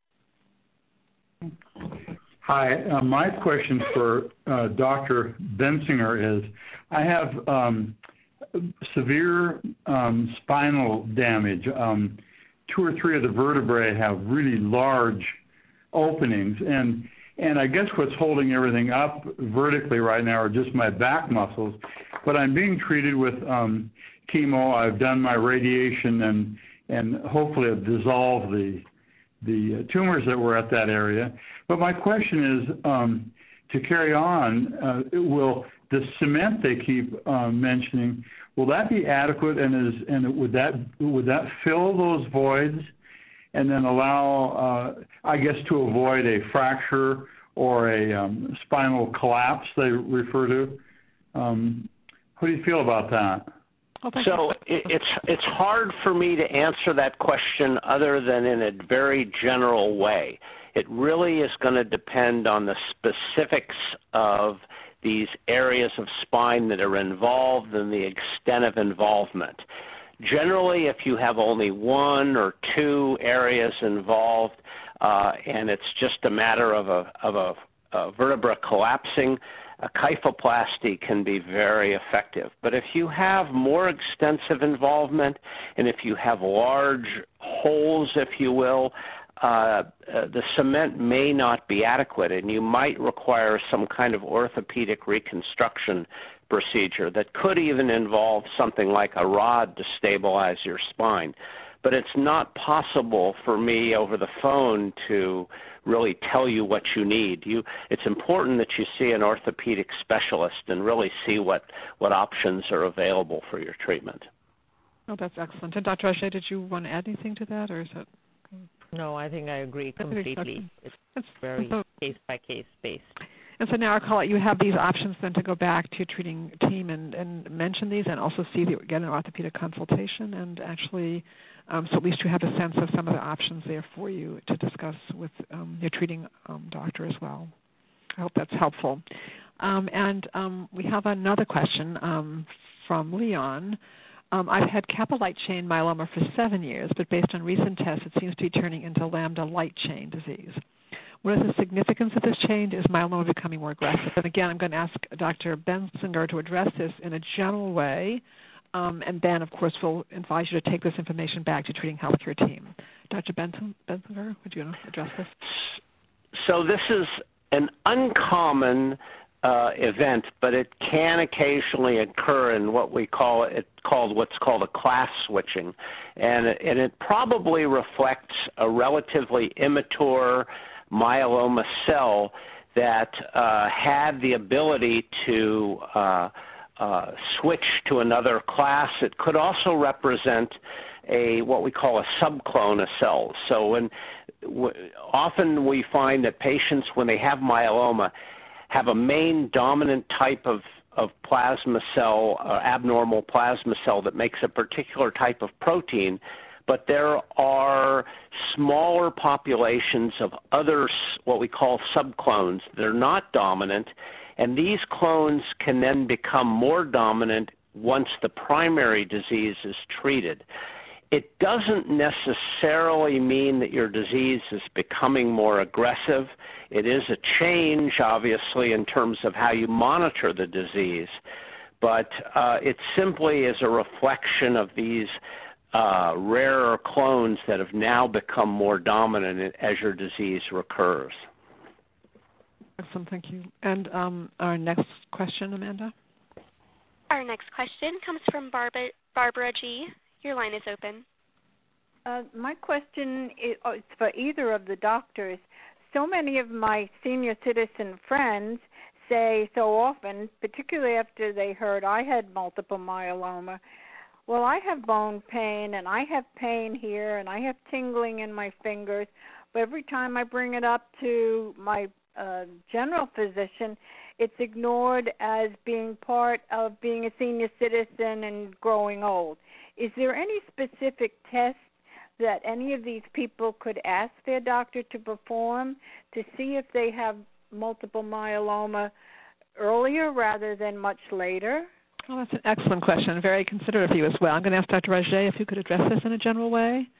Hi. Uh, my question for uh, Doctor Benzinger is, I have um, severe um, spinal damage. Um, two or three of the vertebrae have really large openings, and and I guess what's holding everything up vertically right now are just my back muscles. But I'm being treated with um, chemo. I've done my radiation, and and hopefully have dissolved the the tumors that were at that area. But my question is, um, to carry on, uh, it will the cement they keep uh, mentioning, will that be adequate, and is and would that would that fill those voids, and then allow, uh, I guess, to avoid a fracture or a um, spinal collapse they refer to? Um, how do you feel about that? So it, it's it's hard for me to answer that question other than in a very general way. It really is going to depend on the specifics of these areas of spine that are involved and the extent of involvement. Generally, if you have only one or two areas involved, uh, and it's just a matter of a, of a, a vertebra collapsing, a kyphoplasty can be very effective. But if you have more extensive involvement, and if you have large holes, if you will, uh, uh, the cement may not be adequate, and you might require some kind of orthopedic reconstruction procedure that could even involve something like a rod to stabilize your spine. But it's not possible for me over the phone to really tell you what you need. You, it's important that you see an orthopedic specialist and really see what, what options are available for your treatment. Oh, that's excellent. And Doctor Raje, did you want to add anything to that, or is that? No, I think I agree completely. It's That's, very so, case-by-case based. And so now, I'll call it, you have these options then to go back to your treating team and, and mention these, and also see that get an orthopedic consultation, and actually, um, so at least you have a sense of some of the options there for you to discuss with um, your treating um, doctor as well. I hope that's helpful. Um, and um, we have another question um, from Leon. Um, I've had kappa light chain myeloma for seven years, but based on recent tests, it seems to be turning into lambda light chain disease. What is the significance of this change? Is myeloma becoming more aggressive? And again, I'm going to ask Doctor Benzinger to address this in a general way, um, and then, of course, we'll advise you to take this information back to treating healthcare team. Doctor Benzinger, would you address this? So this is an uncommon uh, event, but it can occasionally occur in what we call it called what's called a class switching, and it, and it probably reflects a relatively immature myeloma cell that uh, had the ability to uh, uh, switch to another class. It could also represent a what we call a subclone of cells. So when w- often we find that patients, when they have myeloma, have a main dominant type of, of plasma cell, uh, abnormal plasma cell that makes a particular type of protein, but there are smaller populations of other, what we call subclones. They're not dominant, and these clones can then become more dominant once the primary disease is treated. It doesn't necessarily mean that your disease is becoming more aggressive. It is a change, obviously, in terms of how you monitor the disease, but uh, it simply is a reflection of these uh, rarer clones that have now become more dominant as your disease recurs. Excellent, thank you. And um, our next question, Amanda? Our next question comes from Barbara, Barbara G. Your line is open. Uh, my question is oh, it's for either of the doctors. So many of my senior citizen friends say so often, particularly after they heard I had multiple myeloma, well, I have bone pain, and I have pain here, and I have tingling in my fingers, but every time I bring it up to my uh, general physician, it's ignored as being part of being a senior citizen and growing old. Is there any specific test that any of these people could ask their doctor to perform to see if they have multiple myeloma earlier rather than much later? Well, that's an excellent question. Very considerate of you as well. I'm going to ask Doctor Raje if you could address this in a general way.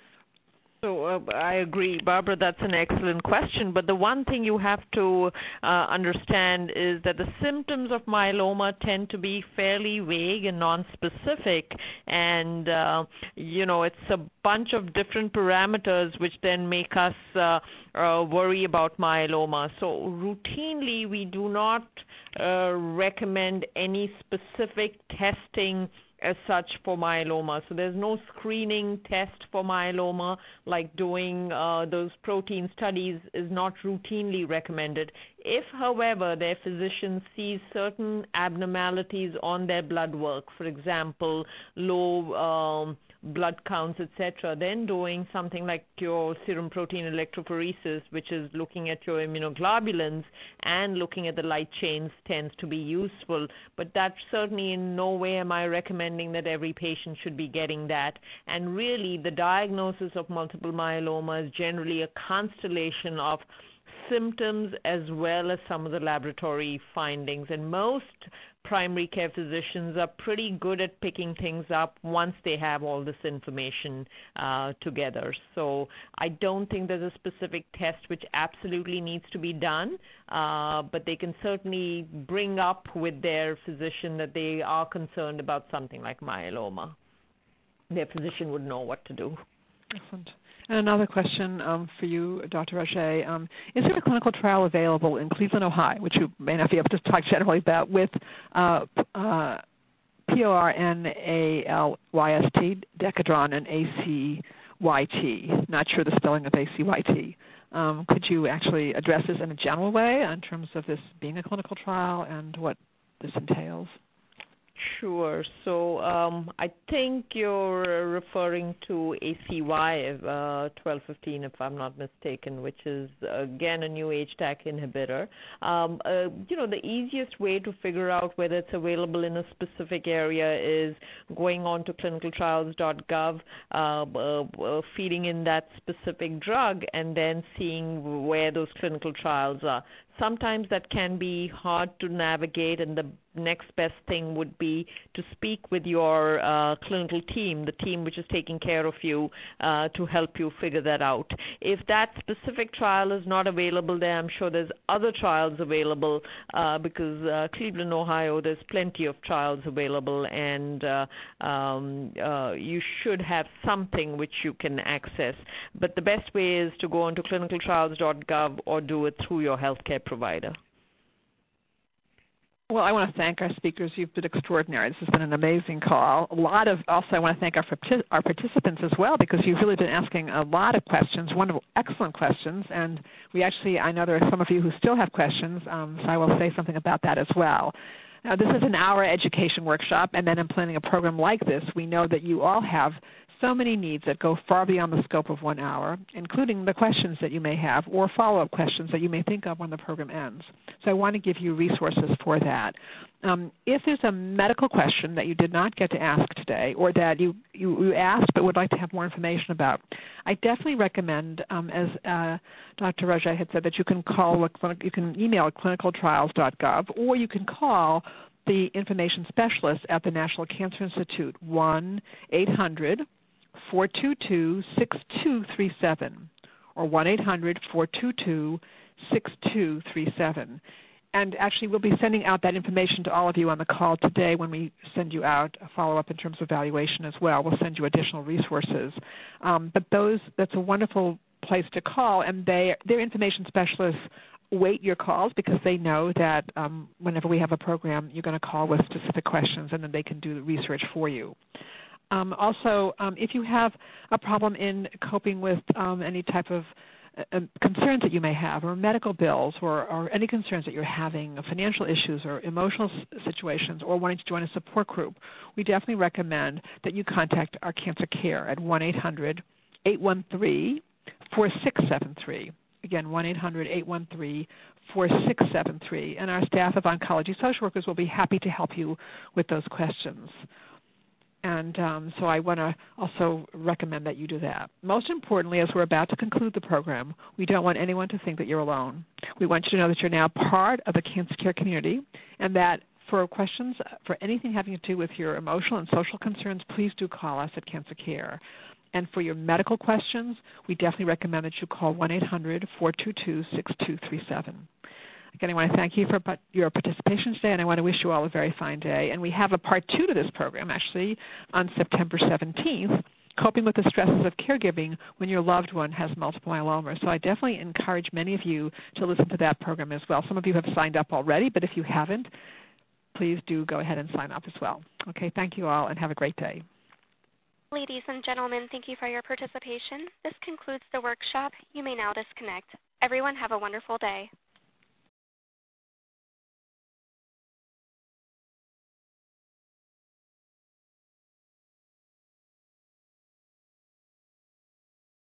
So uh, I agree, Barbara, that's an excellent question, but the one thing you have to uh, understand is that the symptoms of myeloma tend to be fairly vague and non-specific, and uh, you know, it's a bunch of different parameters which then make us uh, uh, worry about myeloma. So routinely we do not uh, recommend any specific testing as such for myeloma. So there's no screening test for myeloma, like doing uh, those protein studies is not routinely recommended. If, however, their physician sees certain abnormalities on their blood work, for example, low um, blood counts, et cetera, then doing something like your serum protein electrophoresis, which is looking at your immunoglobulins and looking at the light chains, tends to be useful. But that certainly in no way am I recommending that every patient should be getting that. And really, the diagnosis of multiple myeloma is generally a constellation of symptoms as well as some of the laboratory findings, and most primary care physicians are pretty good at picking things up once they have all this information uh, together. So I don't think there's a specific test which absolutely needs to be done, uh, but they can certainly bring up with their physician that they are concerned about something like myeloma. Their physician would know what to do. Excellent. And another question um, for you, Doctor Raje. Um, is there a clinical trial available in Cleveland, Ohio, which you may not be able to talk generally about, with uh, uh, P O R N A L Y S T, Decadron, and A C Y T? Not sure the spelling of A C Y T. Um, could you actually address this in a general way in terms of this being a clinical trial and what this entails? Sure. So um, I think you're referring to A C Y uh, twelve fifteen, if I'm not mistaken, which is, again, a new H D A C inhibitor. Um, uh, you know, the easiest way to figure out whether it's available in a specific area is going on to clinical trials dot gov, uh, uh, feeding in that specific drug, and then seeing where those clinical trials are. Sometimes that can be hard to navigate, and the next best thing would be to speak with your uh, clinical team, the team which is taking care of you, uh, to help you figure that out. If that specific trial is not available there, I'm sure there's other trials available uh, because uh, Cleveland, Ohio, there's plenty of trials available, and uh, um, uh, you should have something which you can access. But the best way is to go on to clinical trials dot gov or do it through your healthcare provider. Well, I want to thank our speakers. You've been extraordinary. This has been an amazing call. A lot of, also I want to thank our, our participants as well, because you've really been asking a lot of questions, wonderful, excellent questions, and we actually, I know there are some of you who still have questions, um, so I will say something about that as well. Now, this is an hour education workshop, and then in planning a program like this, we know that you all have so many needs that go far beyond the scope of one hour, including the questions that you may have or follow-up questions that you may think of when the program ends. So I want to give you resources for that. Um, if there's a medical question that you did not get to ask today, or that you, you, you asked but would like to have more information about, I definitely recommend, um, as uh, Doctor Raje had said, that you can call, you can email clinical trials dot gov, or you can call the information specialist at the National Cancer Institute, one eight hundred four two two, six two three seven or one eight hundred, four two two, six two three seven. And actually, we'll be sending out that information to all of you on the call today when we send you out a follow-up in terms of evaluation as well. We'll send you additional resources. Um, but those that's a wonderful place to call, and they, their information specialists wait your calls because they know that um, whenever we have a program, you're going to call with specific questions, and then they can do the research for you. Um, also, um, if you have a problem in coping with um, any type of uh, concerns that you may have, or medical bills, or, or any concerns that you're having, financial issues or emotional s- situations, or wanting to join a support group, we definitely recommend that you contact our Cancer Care at one eight hundred, eight one three, four six seven three. Again, one eight hundred, eight one three, four six seven three. And our staff of oncology social workers will be happy to help you with those questions. And um, so I want to also recommend that you do that. Most importantly, as we're about to conclude the program, we don't want anyone to think that you're alone. We want you to know that you're now part of the Cancer Care community, and that for questions, for anything having to do with your emotional and social concerns, please do call us at Cancer Care. And for your medical questions, we definitely recommend that you call one eight hundred, four two two, six two three seven. Again, I want to thank you for your participation today, and I want to wish you all a very fine day. And we have a part two to this program, actually, on September seventeenth, Coping with the Stresses of Caregiving When Your Loved One Has Multiple Myeloma. So I definitely encourage many of you to listen to that program as well. Some of you have signed up already, but if you haven't, please do go ahead and sign up as well. Okay, thank you all, and have a great day. Ladies and gentlemen, thank you for your participation. This concludes the workshop. You may now disconnect. Everyone have a wonderful day.